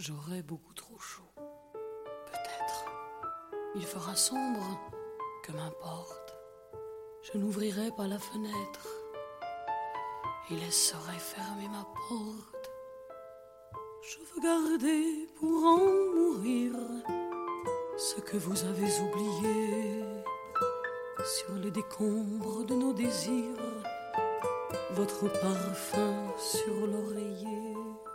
J'aurai beaucoup trop chaud. Peut-être. Il fera sombre, que m'importe. Je n'ouvrirai pas la fenêtre et laisserai fermer ma porte. Je veux garder pour en mourir ce que vous avez oublié sur les décombres de nos désirs, votre parfum sur l'oreiller.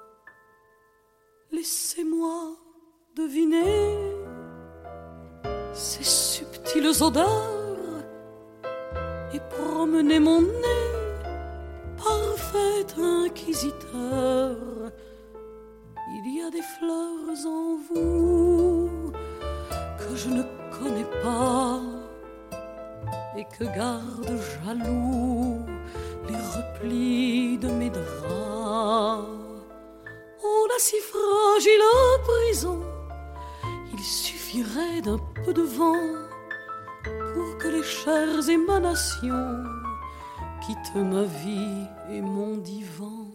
Laissez-moi deviner ces subtiles odeurs et promener mon nez, parfait inquisiteur. Il y a des fleurs en vous que je ne connais pas et que garde jaloux les replis de mes draps. Oh, la si fragile prison, il suffirait d'un peu de vent pour que les chères émanations quittent ma vie et mon divan.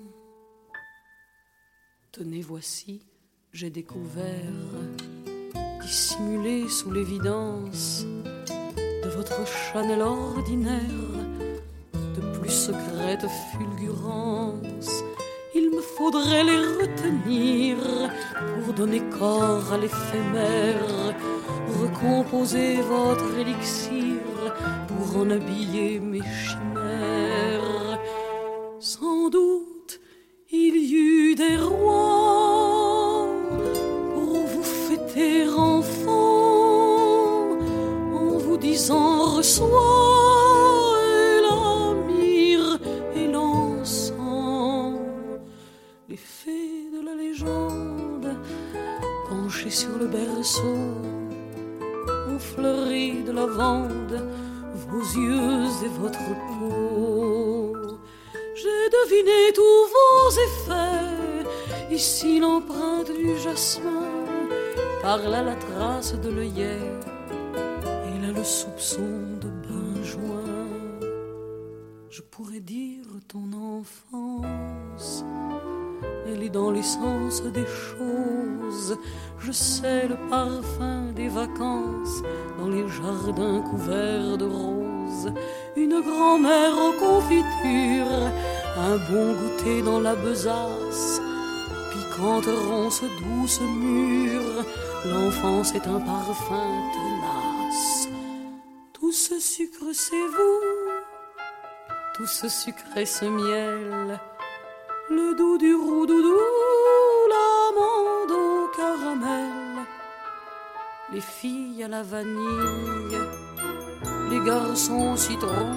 Tenez, voici, j'ai découvert, dissimulé sous l'évidence de votre Chanel ordinaire, de plus secrètes fulgurances. Il me faudrait les retenir pour donner corps à l'éphémère, recomposer votre élixir pour en habiller mes chimères. Sans doute il y eut des rois pour vous fêter enfant, en vous disant reçois et la myrrhe et l'encens. Les fées de la légende, penchées sur le berceau, ont fleuri de lavande vos yeux et votre peau. J'ai deviné tous vos effets, ici l'empreinte du jasmin, par là la trace de l'œillet, et là le soupçon de benjoin. Je pourrais dire ton enfance, elle est dans l'essence des choses. Je sais le parfum des vacances dans les jardins couverts de roses. Une grand-mère aux confitures, un bon goûter dans la besace, piquante ronce douce mûre, l'enfance est un parfum tenace. Tout ce sucre c'est vous, tout ce sucre et ce miel, le doux du roux-doudou, l'amande au caramel, les filles à la vanille, les garçons au citron,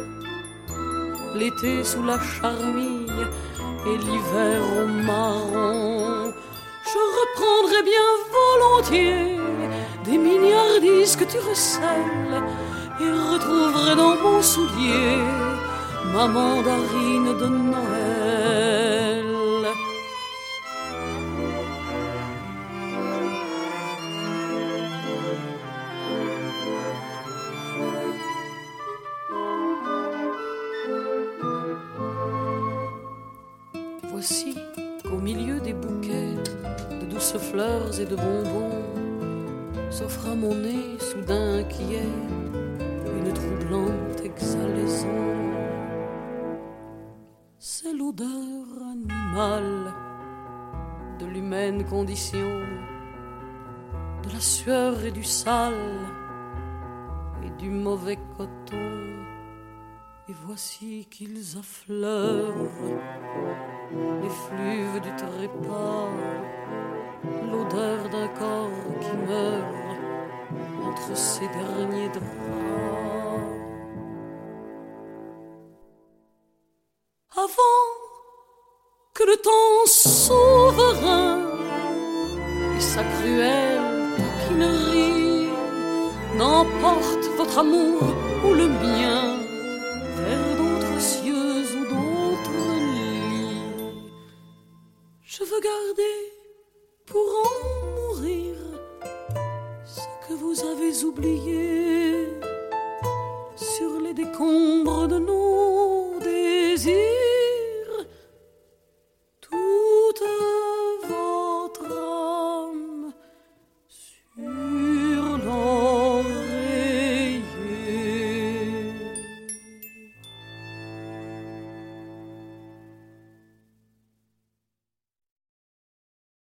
l'été sous la charmille et l'hiver au marron. Je reprendrai bien volontiers des mignardises que tu recèles et retrouverai dans mon soulier ma mandarine de Noël. Voici qu'au milieu des bouquets de douces fleurs et de bonbons s'offre à mon nez soudain inquiet une troublante exhalaison. C'est l'odeur animale de l'humaine condition, de la sueur et du sale et du mauvais coton. Et voici qu'ils affleurent l'effluve du trépas, l'odeur d'un corps qui meurt entre ses derniers draps. Avant que le temps souverain et sa cruelle taquinerie n'emporte votre amour ou le mien vers d'autres cieux ou d'autres lits, je veux garder pour en mourir ce que vous avez oublié sur les décombres de nos